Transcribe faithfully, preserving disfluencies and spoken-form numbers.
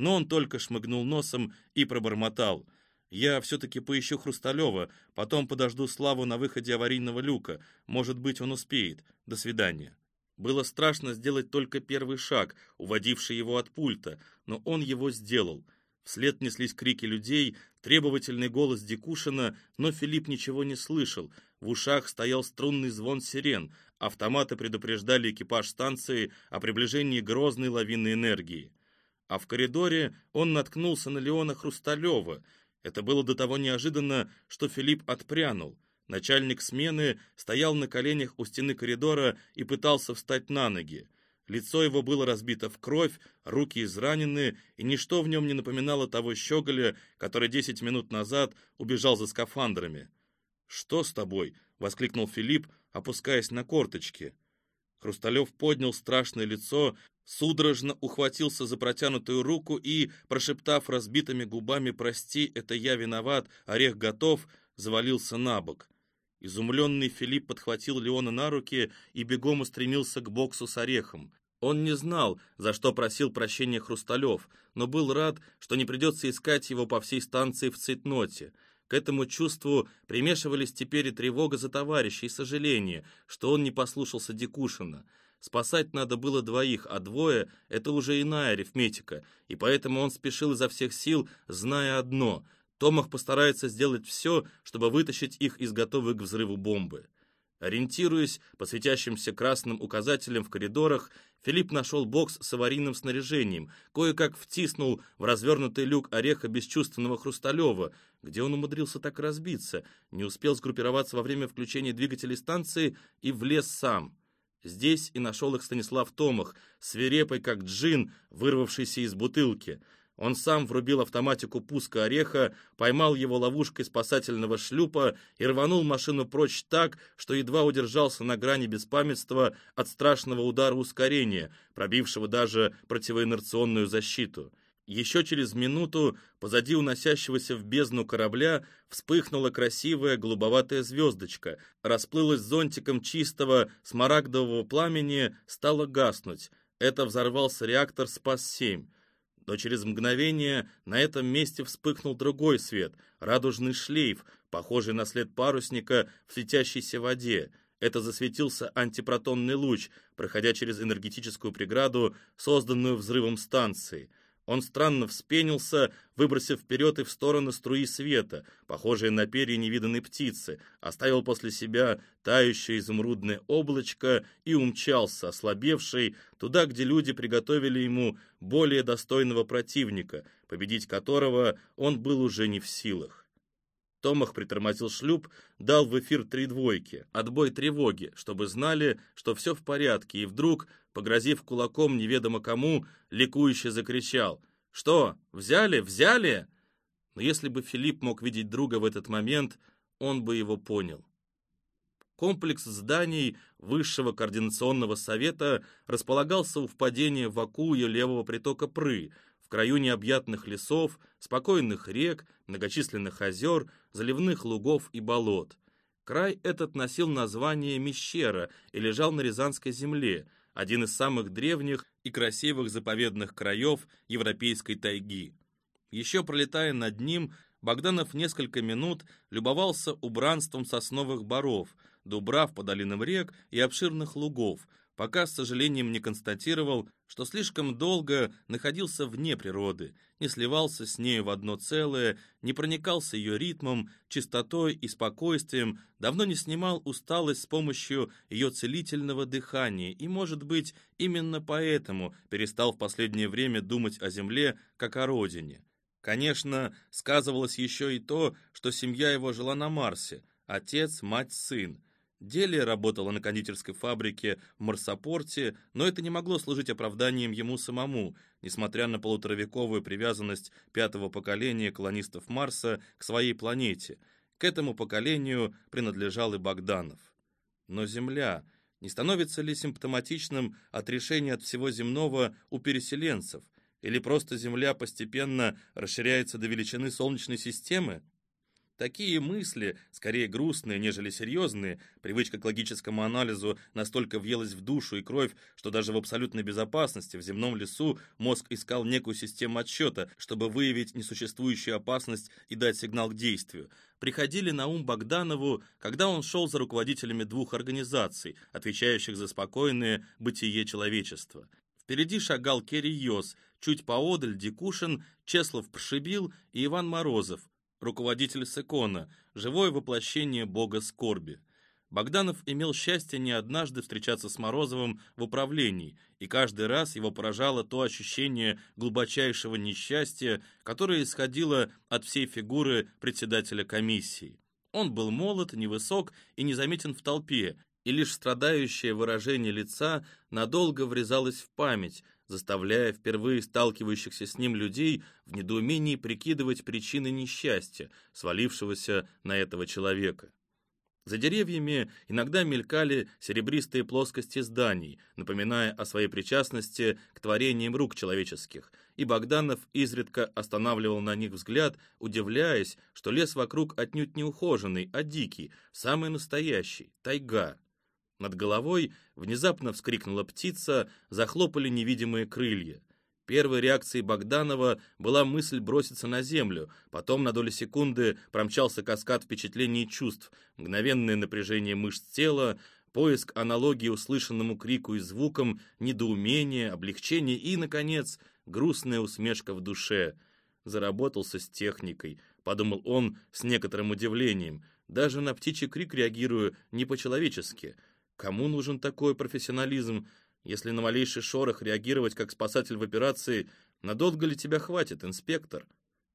но он только шмыгнул носом и пробормотал: «Я все-таки поищу Хрусталева, потом подожду Славу на выходе аварийного люка, может быть, он успеет. До свидания». Было страшно сделать только первый шаг, уводивший его от пульта, но он его сделал. Вслед неслись крики людей, требовательный голос Дикушина, но Филипп ничего не слышал. В ушах стоял струнный звон сирен, автоматы предупреждали экипаж станции о приближении грозной лавины энергии. А в коридоре он наткнулся на Леона Хрусталева. Это было до того неожиданно, что Филипп отпрянул. Начальник смены стоял на коленях у стены коридора и пытался встать на ноги. Лицо его было разбито в кровь, руки изранены, и ничто в нем не напоминало того щеголя, который десять минут назад убежал за скафандрами. «Что с тобой?» — воскликнул Филипп, опускаясь на корточки. Хрусталев поднял страшное лицо, судорожно ухватился за протянутую руку и, прошептав разбитыми губами «Прости, это я виноват, орех готов», завалился на бок. Изумленный Филипп подхватил Леона на руки и бегом устремился к боксу с орехом. Он не знал, за что просил прощения Хрусталев, но был рад, что не придется искать его по всей станции в цейтноте. К этому чувству примешивались теперь и тревога за товарища, и сожаление, что он не послушался Дикушина. Спасать надо было двоих, а двое — это уже иная арифметика, и поэтому он спешил изо всех сил, зная одно — Томах постарается сделать все, чтобы вытащить их из готовой к взрыву бомбы. Ориентируясь по светящимся красным указателям в коридорах, Филипп нашел бокс с аварийным снаряжением, кое-как втиснул в развернутый люк ореха бесчувственного Хрусталева, где он умудрился так разбиться, не успел сгруппироваться во время включения двигателей станции и влез сам. Здесь и нашел их Станислав Томах, свирепый как джин, вырвавшийся из бутылки. Он сам врубил автоматику пуска ореха, поймал его ловушкой спасательного шлюпа и рванул машину прочь так, что едва удержался на грани беспамятства от страшного удара ускорения, пробившего даже противоинерционную защиту. Еще через минуту позади уносящегося в бездну корабля вспыхнула красивая голубоватая звездочка, расплылась зонтиком чистого смарагдового пламени, стала гаснуть. Это взорвался реактор «Спас семь». Но через мгновение на этом месте вспыхнул другой свет, радужный шлейф, похожий на след парусника в светящейся воде. Это засветился антипротонный луч, проходя через энергетическую преграду, созданную взрывом станции. Он странно вспенился, выбросив вперед и в сторону струи света, похожие на перья невиданной птицы, оставил после себя тающее изумрудное облачко и умчался, ослабевший, туда, где люди приготовили ему более достойного противника, победить которого он был уже не в силах. Томах притормозил шлюп, дал в эфир три двойки, отбой тревоги, чтобы знали, что все в порядке, и вдруг, погрозив кулаком неведомо кому, ликующе закричал: «Что, взяли, взяли?» Но если бы Филипп мог видеть друга в этот момент, он бы его понял. Комплекс зданий Высшего координационного совета располагался у впадения в Акую левого притока Пры, в краю необъятных лесов, спокойных рек, многочисленных озер, заливных лугов и болот. Край этот носил название Мещера и лежал на Рязанской земле, один из самых древних и красивых заповедных краев европейской тайги. Еще пролетая над ним, Богданов несколько минут любовался убранством сосновых боров, дубрав по долинам рек и обширных лугов, пока с сожалением не констатировал, что слишком долго находился вне природы, не сливался с нею в одно целое, не проникался ее ритмом, чистотой и спокойствием, давно не снимал усталость с помощью ее целительного дыхания и, может быть, именно поэтому перестал в последнее время думать о земле как о родине. Конечно, сказывалось еще и то, что семья его жила на Марсе, отец, мать, сын. Делия работала на кондитерской фабрике в Марсопорте, но это не могло служить оправданием ему самому, несмотря на полуторавековую привязанность пятого поколения колонистов Марса к своей планете. К этому поколению принадлежал и Богданов. Но Земля не становится ли симптоматичным отрешения от всего земного у переселенцев? Или просто Земля постепенно расширяется до величины Солнечной системы? Такие мысли, скорее грустные, нежели серьезные, привычка к логическому анализу настолько въелась в душу и кровь, что даже в абсолютной безопасности в земном лесу мозг искал некую систему отсчета, чтобы выявить несуществующую опасность и дать сигнал к действию, приходили на ум Богданову, когда он шел за руководителями двух организаций, отвечающих за спокойное бытие человечества. Впереди шагал Керри Йос, чуть поодаль Дикушин, Чеслов Пшибил и Иван Морозов, руководитель Секона, живое воплощение бога скорби. Богданов имел счастье не однажды встречаться с Морозовым в управлении, и каждый раз его поражало то ощущение глубочайшего несчастья, которое исходило от всей фигуры председателя комиссии. Он был молод, невысок и незаметен в толпе, и лишь страдающее выражение лица надолго врезалось в память, заставляя впервые сталкивающихся с ним людей в недоумении прикидывать причины несчастья, свалившегося на этого человека. За деревьями иногда мелькали серебристые плоскости зданий, напоминая о своей причастности к творениям рук человеческих, и Богданов изредка останавливал на них взгляд, удивляясь, что лес вокруг отнюдь не ухоженный, а дикий, самый настоящий, тайга. Над головой внезапно вскрикнула птица, захлопали невидимые крылья. Первой реакцией Богданова была мысль броситься на землю, потом на долю секунды промчался каскад впечатлений и чувств, мгновенное напряжение мышц тела, поиск аналогии услышанному крику и звукам, недоумение, облегчение и, наконец, грустная усмешка в душе. «Заработался с техникой», — подумал он с некоторым удивлением. «Даже на птичий крик реагирую не по-человечески. Кому нужен такой профессионализм? Если на малейший шорох реагировать как спасатель в операции, надолго ли тебя хватит, инспектор?»